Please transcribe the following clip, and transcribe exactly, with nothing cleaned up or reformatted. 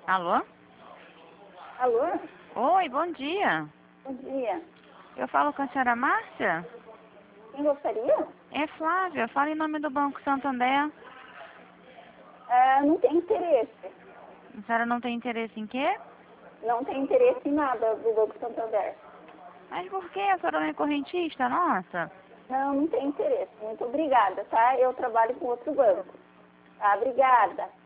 Alô? Alô? Oi, bom dia. Bom dia. Eu falo com a senhora Márcia? Quem gostaria? É Flávia, eu falo em nome do Banco Santander. Ah, não tem interesse. A senhora não tem interesse em quê? Não tem interesse em nada do Banco Santander. Mas por quê? A senhora não é correntista, nossa? Não, não tem interesse. Muito obrigada, tá? Eu trabalho com outro banco. Tá? Obrigada.